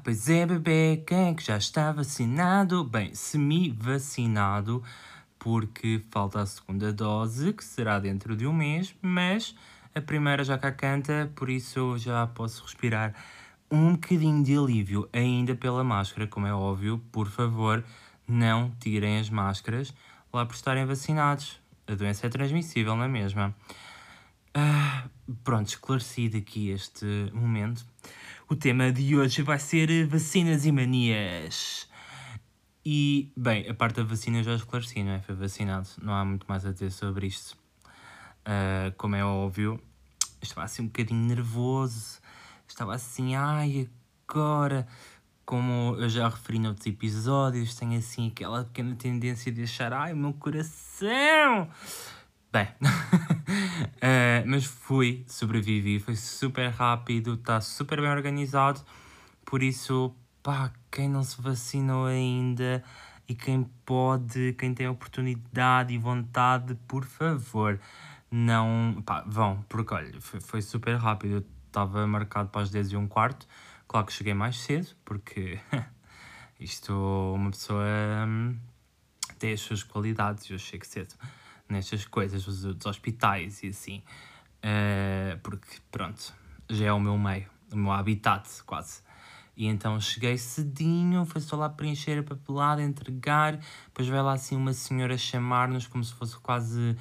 Pois é, bebê, quem é que já está vacinado? Bem, semi-vacinado, porque falta a segunda dose, que será dentro de um mês, mas a primeira já cá canta, por isso já posso respirar um bocadinho de alívio, ainda pela máscara, como é óbvio. Por favor, não tirem as máscaras lá por estarem vacinados. A doença é transmissível, não é mesmo? Pronto, esclarecido aqui este momento. O tema de hoje vai ser vacinas e manias. E, bem, a parte da vacina eu já esclareci, não é? Foi vacinado, não há muito mais a dizer sobre isto. Como é óbvio, estava assim um bocadinho nervoso, estava assim, agora, como eu já referi noutros episódios, tenho assim aquela pequena tendência de achar, o meu coração. Bem, mas sobrevivi, foi super rápido, está super bem organizado, por isso, quem não se vacinou ainda e quem pode, quem tem oportunidade e vontade, por favor, não, vão, porque olha, foi super rápido, eu estava marcado para as 10h15, claro que cheguei mais cedo, porque isto, uma pessoa tem as suas qualidades, eu chego cedo nestas coisas dos hospitais e assim, porque pronto, já é o meu meio, o meu habitat quase. E então cheguei cedinho, foi só lá preencher a papelada, entregar, depois vai lá assim uma senhora chamar-nos como se fosse quase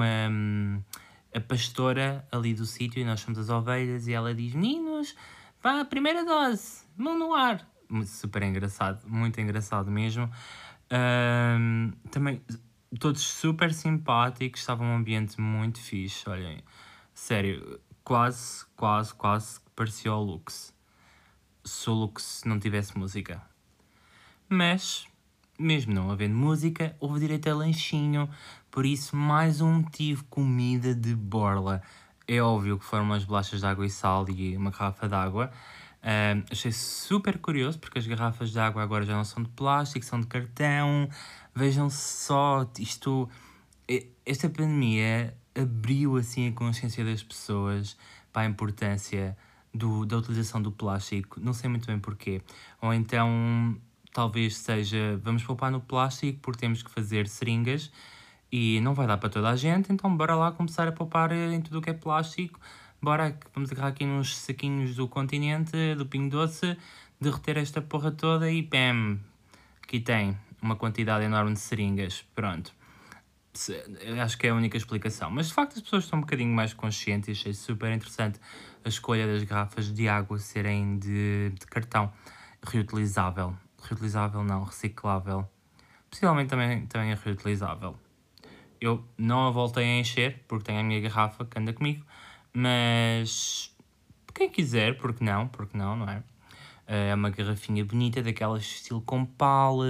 a pastora ali do sítio, e nós somos as ovelhas, e ela diz, meninos, vá, primeira dose, mão no ar. Super engraçado, muito engraçado mesmo. Também todos super simpáticos, estava um ambiente muito fixe, olhem, sério, quase parecia o Lux, se o Lux não tivesse música. Mas, mesmo não havendo música, houve direito a lanchinho, por isso mais um motivo, comida de borla. É óbvio que foram umas bolachas de água e sal e uma garrafa de água. Achei super curioso, porque as garrafas de água agora já não são de plástico, são de cartão. Vejam só, esta pandemia abriu assim a consciência das pessoas para a importância da utilização do plástico, não sei muito bem porquê. Ou então, talvez seja, vamos poupar no plástico porque temos que fazer seringas e não vai dar para toda a gente, então bora lá começar a poupar em tudo o que é plástico. Bora, vamos agarrar aqui nos saquinhos do Continente, do Pingo Doce, derreter esta porra toda e pam, aqui tem uma quantidade enorme de seringas, pronto. Acho que é a única explicação. Mas de facto as pessoas estão um bocadinho mais conscientes e achei super interessante a escolha das garrafas de água serem de cartão reutilizável. Reutilizável não, reciclável. Possivelmente também é reutilizável. Eu não a voltei a encher porque tenho a minha garrafa que anda comigo, mas quem quiser, porque não, não é? É uma garrafinha bonita, daquelas estilo Compal,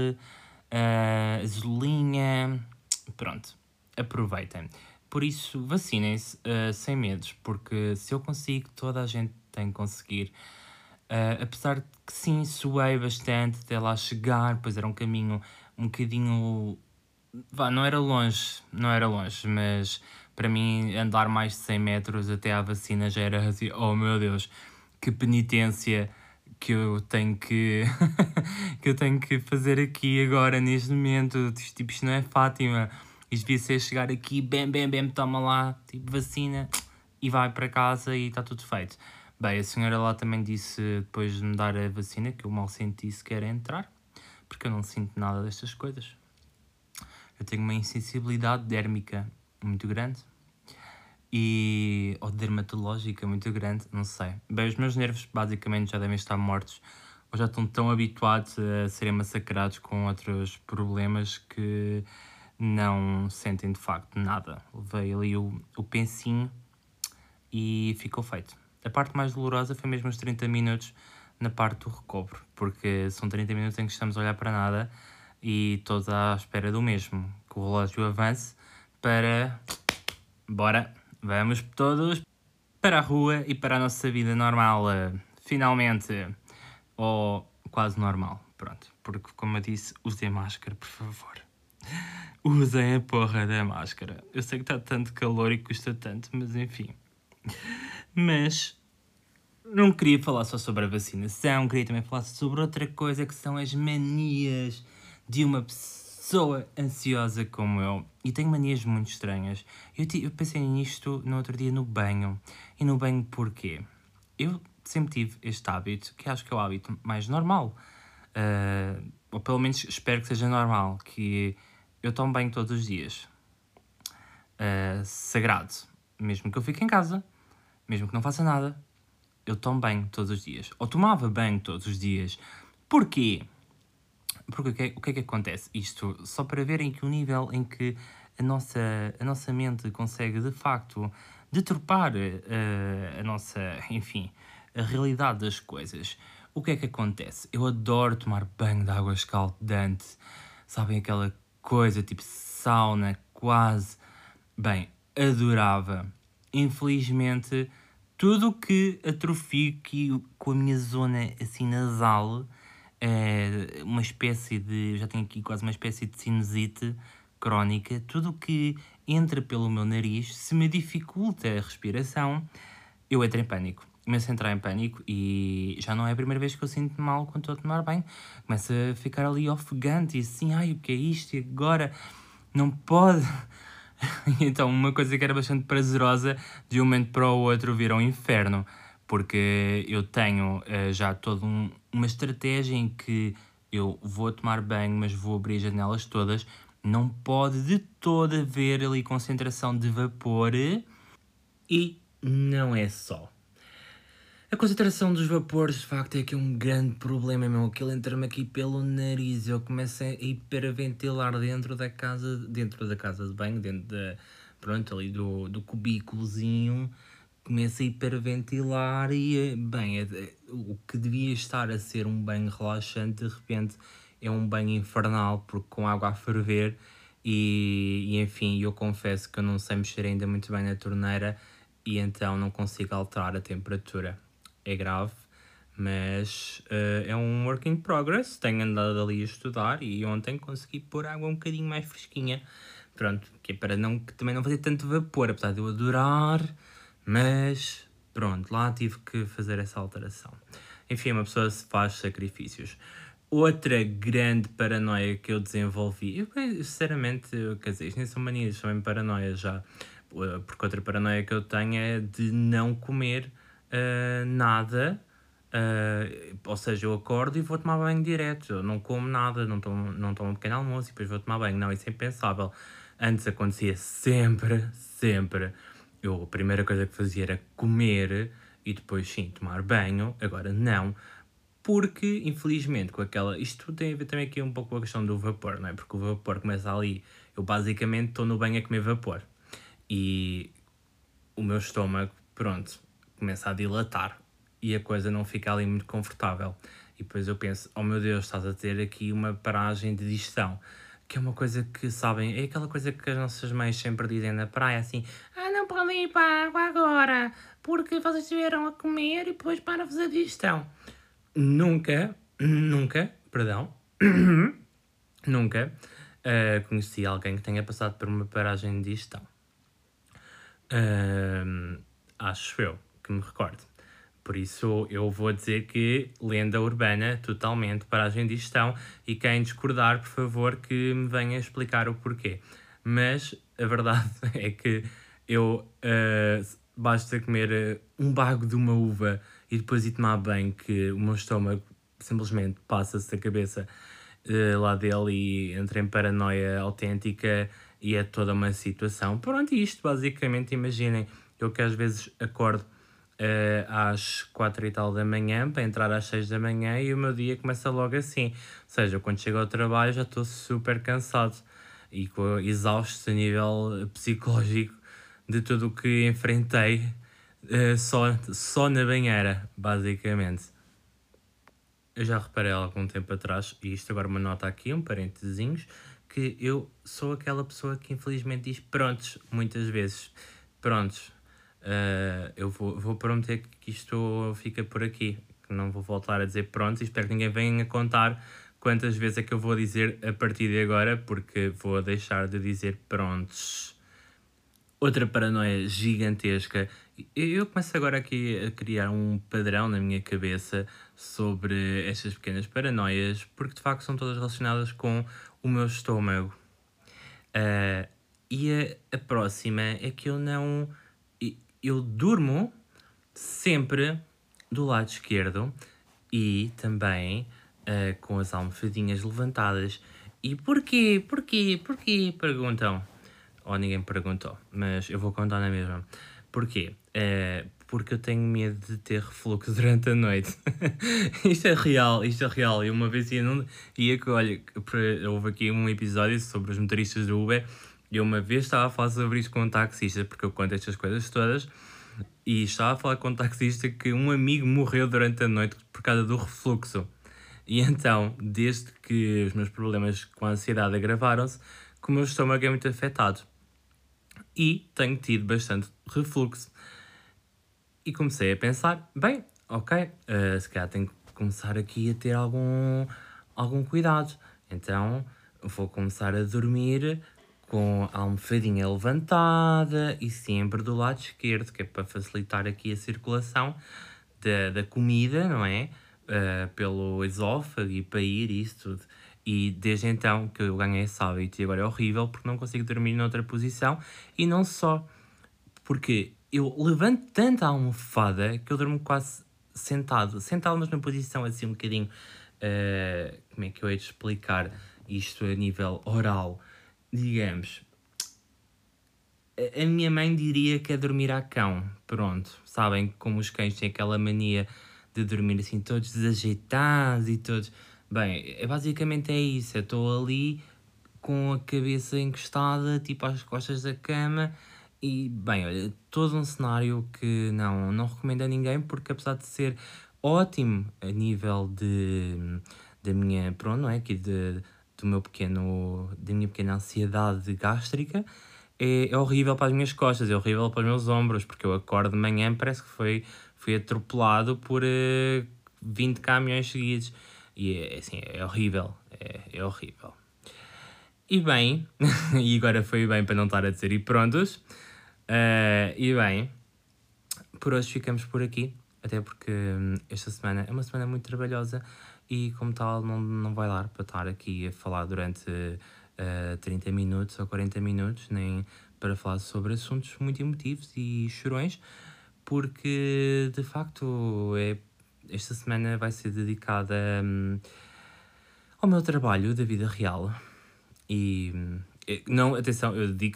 azulinha, pronto, aproveitem. Por isso, vacinem-se sem medos, porque se eu consigo, toda a gente tem que conseguir. Apesar de que sim, suei bastante até lá chegar, pois era um caminho um bocadinho... não era longe, mas para mim andar mais de 100 metros até à vacina já era assim, oh meu Deus, que penitência que eu tenho que que eu tenho que fazer aqui agora neste momento. Tipo, isto não é Fátima, isto devia ser chegar aqui, bem, toma lá, tipo, vacina e vai para casa e está tudo feito. Bem, a senhora lá também disse, depois de me dar a vacina, que eu mal senti sequer entrar, porque eu não sinto nada destas coisas. Eu tenho uma insensibilidade dérmica muito grande ou dermatológica muito grande, não sei. Bem, os meus nervos basicamente já devem estar mortos ou já estão tão habituados a serem massacrados com outros problemas que não sentem de facto nada. Levei ali o pensinho e ficou feito. A parte mais dolorosa foi mesmo os 30 minutos na parte do recobro, porque são 30 minutos em que estamos a olhar para nada e todos à espera do mesmo, que o relógio avance para... Bora, vamos todos para a rua e para a nossa vida normal, finalmente, ou quase normal, pronto, porque como eu disse, usem máscara, por favor. Usem a porra da máscara. Eu sei que está tanto calor e custa tanto, mas enfim. Mas não queria falar só sobre a vacinação, queria também falar sobre outra coisa que são as manias de uma pessoa ansiosa como eu. E tenho manias muito estranhas. Eu pensei nisto no outro dia no banho. E no banho porquê? Eu sempre tive este hábito, que acho que é o hábito mais normal. Ou pelo menos espero que seja normal, que eu tomo banho todos os dias. Sagrado. Mesmo que eu fique em casa, mesmo que não faça nada, eu tomo banho todos os dias. Ou tomava banho todos os dias. Porquê? Porque o que é que acontece? Isto só para verem que o nível em que a nossa mente consegue de facto deturpar a nossa, enfim, a realidade das coisas. O que é que acontece? Eu adoro tomar banho de água escaldante. Sabem aquela coisa tipo sauna, quase. Bem, adorava. Infelizmente, tudo o que atrofio com a minha zona assim nasal é uma espécie de. Já tenho aqui quase uma espécie de sinusite crónica. Tudo o que entra pelo meu nariz, se me dificulta a respiração, eu entro em pânico. Começo a entrar em pânico e já não é a primeira vez que eu sinto mal quando estou a tomar banho. Começo a ficar ali ofegante e assim, ai, o que é isto? E agora? Não pode. Então, uma coisa que era bastante prazerosa, de um momento para o outro vira um inferno, porque eu tenho já toda uma estratégia em que eu vou tomar banho, mas vou abrir as janelas todas, não pode de todo haver ali concentração de vapor e não é só. A concentração dos vapores, de facto, é que é um grande problema, meu. Aquilo entra-me aqui pelo nariz. Eu começo a hiperventilar dentro da casa de banho, dentro da, pronto, ali do cubículozinho. Começo a hiperventilar e, bem, o que devia estar a ser um banho relaxante, de repente é um banho infernal, porque com água a ferver. E enfim, eu confesso que eu não sei mexer ainda muito bem na torneira e então não consigo alterar a temperatura. É grave, mas é um work in progress. Tenho andado ali a estudar e ontem consegui pôr água um bocadinho mais fresquinha. Pronto, que é para que também não fazer tanto vapor, apesar de eu adorar, mas pronto, lá tive que fazer essa alteração. Enfim, uma pessoa se faz sacrifícios. Outra grande paranoia que eu desenvolvi, sinceramente, quer dizer, isto nem são manias, são mesmo paranoias já, porque outra paranoia que eu tenho é de não comer nada, ou seja, eu acordo e vou tomar banho direto, eu não como nada, não tomo um pequeno almoço e depois vou tomar banho. Não, isso é impensável. Antes acontecia sempre, sempre. A primeira coisa que fazia era comer e depois sim, tomar banho. Agora não, porque infelizmente com aquela. Isto tem a ver também aqui um pouco com a questão do vapor, não é? Porque o vapor começa ali. Eu basicamente estou no banho a comer vapor. E o meu estômago, pronto, começa a dilatar e a coisa não fica ali muito confortável. E depois eu penso, oh meu Deus, estás a ter aqui uma paragem de digestão. Que é uma coisa que, sabem, é aquela coisa que as nossas mães sempre dizem na praia, assim, não podem ir para a água agora, porque vocês estiveram a comer e depois para-vos a digestão. Perdão, nunca conheci alguém que tenha passado por uma paragem de digestão. Acho eu que me recordo. Por isso eu vou dizer que lenda urbana, totalmente, paragem de digestão, e quem discordar, por favor, que me venha explicar o porquê. Mas a verdade é que eu basta comer um bago de uma uva e depois ir tomar banho, que o meu estômago simplesmente passa-se a cabeça lá dele e entra em paranoia autêntica e é toda uma situação. Pronto, isto basicamente, imaginem, eu que às vezes acordo às 4 e tal da manhã para entrar às 6 da manhã e o meu dia começa logo assim. Ou seja, quando chego ao trabalho já estou super cansado e exausto a nível psicológico de tudo o que enfrentei só na banheira, basicamente. Eu já reparei há algum tempo atrás, e isto agora uma nota aqui, um parentezinhos, que eu sou aquela pessoa que infelizmente diz prontos, muitas vezes. Prontos. Eu vou prometer que isto fica por aqui, que não vou voltar a dizer prontos e espero que ninguém venha contar quantas vezes é que eu vou dizer a partir de agora, porque vou deixar de dizer prontos. Outra paranoia gigantesca. Eu começo agora aqui a criar um padrão na minha cabeça sobre estas pequenas paranoias, porque de facto são todas relacionadas com o meu estômago. Ah, e a próxima é que eu não. Eu durmo sempre do lado esquerdo e também com as almofadinhas levantadas. E porquê? Porquê? Porquê? Perguntam. Ou ninguém perguntou, mas eu vou contar na mesma. Porquê? Porque eu tenho medo de ter refluxo durante a noite. Isto é real, isto é real. Eu uma vez olha, houve aqui um episódio sobre os motoristas do Uber e eu uma vez estava a falar sobre isto com um taxista, porque eu conto estas coisas todas, e estava a falar com um taxista que um amigo morreu durante a noite por causa do refluxo. E então, desde que os meus problemas com a ansiedade agravaram-se, que o meu estômago é muito afetado. E tenho tido bastante refluxo. E comecei a pensar, bem, ok, se calhar tenho que começar aqui a ter algum cuidado. Então vou começar a dormir com a almofadinha levantada e sempre do lado esquerdo, que é para facilitar aqui a circulação da comida, não é? Pelo esófago e para ir e isso tudo. E desde então que eu ganhei esse hábito e agora é horrível porque não consigo dormir noutra posição e não só porque eu levanto tanto a almofada que eu durmo quase sentado. Sentado, mas numa posição assim um bocadinho. Como é que eu hei de explicar isto a nível oral? Digamos, a minha mãe diria que é dormir a cão. Pronto, sabem como os cães têm aquela mania de dormir assim todos desajeitados e todos. Bem, basicamente é isso. Eu estou ali com a cabeça encostada, tipo às costas da cama. E, bem, olha, todo um cenário que não recomendo a ninguém, porque apesar de ser ótimo a nível da minha, pronto, não é? Aqui da minha pequena ansiedade gástrica, é horrível para as minhas costas, é horrível para os meus ombros, porque eu acordo de manhã, parece que fui atropelado por 20 caminhões seguidos. E é assim, é horrível, é horrível. E bem, e agora foi bem para não estar a dizer e prontos. E bem, por hoje ficamos por aqui, até porque esta semana é uma semana muito trabalhosa e como tal não vai dar para estar aqui a falar durante 30 minutos ou 40 minutos, nem para falar sobre assuntos muito emotivos e chorões, porque de facto esta semana vai ser dedicada ao meu trabalho da vida real. E não, atenção, eu dedico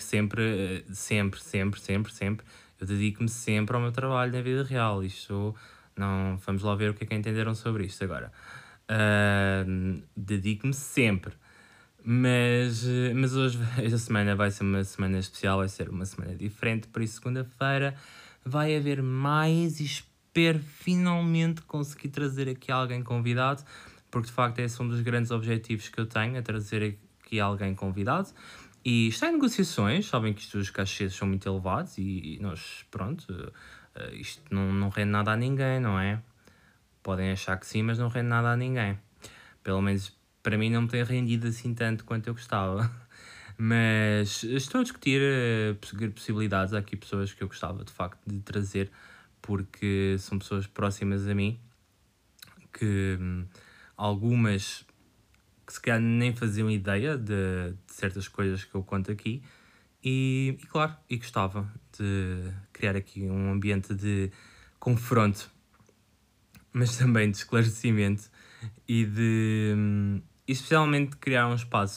sempre, eu dedico-me sempre ao meu trabalho na vida real. Isto não, vamos lá ver o que é que entenderam sobre isto agora. Dedico-me sempre. Mas hoje, esta semana vai ser uma semana especial, vai ser uma semana diferente, por isso segunda-feira vai haver mais e espero finalmente conseguir trazer aqui alguém convidado, porque de facto esse é um dos grandes objetivos que eu tenho, a trazer aqui alguém convidado. E está em negociações, sabem que isto, os cachês são muito elevados e nós, pronto, isto não rende nada a ninguém, não é? Podem achar que sim, mas não rende nada a ninguém. Pelo menos para mim não me tem rendido assim tanto quanto eu gostava. Mas estou a discutir possibilidades. Há aqui pessoas que eu gostava de facto de trazer, porque são pessoas próximas a mim, que algumas que se calhar nem faziam ideia de certas coisas que eu conto aqui. E claro, e gostava de criar aqui um ambiente de confronto, mas também de esclarecimento e especialmente criar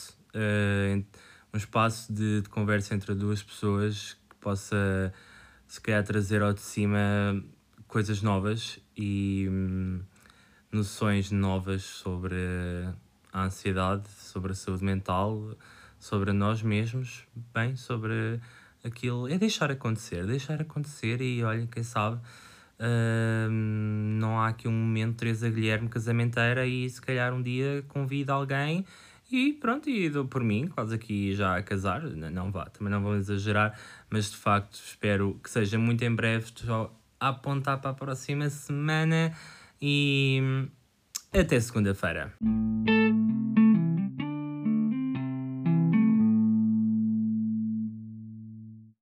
um espaço de conversa entre duas pessoas que possa se calhar trazer ao de cima coisas novas e noções novas sobre a ansiedade, sobre a saúde mental, sobre nós mesmos, bem, sobre aquilo. É deixar acontecer e olha, quem sabe não há aqui um momento Teresa Guilherme casamenteira e se calhar um dia convido alguém e pronto, e dou por mim, quase aqui já a casar, não vá, também não vou exagerar, mas de facto espero que seja muito em breve, só a apontar para a próxima semana e até segunda-feira.